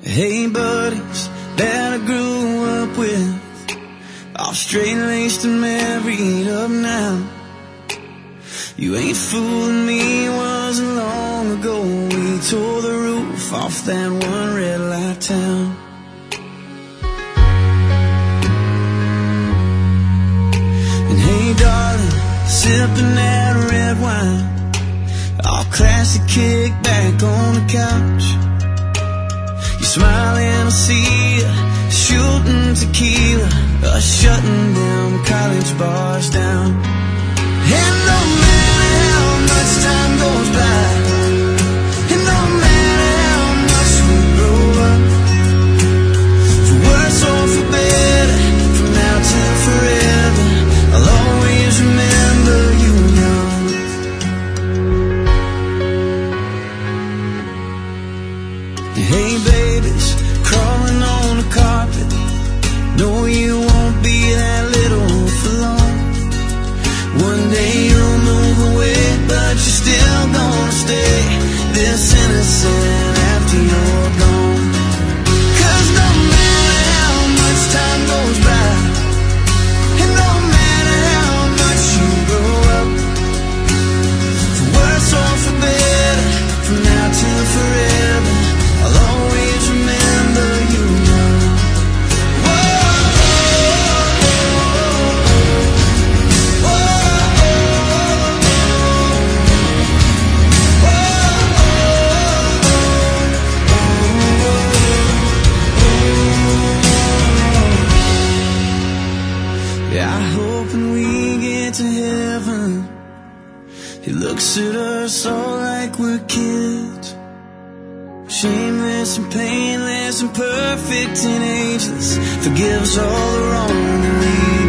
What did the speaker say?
Hey buddies that I grew up with, all straight-laced and married up now. You ain't fooling me, wasn't long ago we tore the roof off that one red light town. And hey darling, sipping that red wine, all classic, kick back on the couch. You smiling, I see you, shooting tequila, shutting them college bars down. And no matter how much time goes by, and no matter how much we grow up, for worse or for better, from now till forever, I'll always remember you young. Hey babies, crawling on the carpet, no you won't be that little for long. One day you'll move away, but you're still gonna stay this innocent after you're gone. 'Cause no matter how much time goes by, and no matter how much you grow up, for worse or for better, from now till forever, I'll always remember you young. Yeah, I hope when we get to heaven, He looks at us all like we're kids, shameless and painless and perfect and ageless, forgives all the wrong that we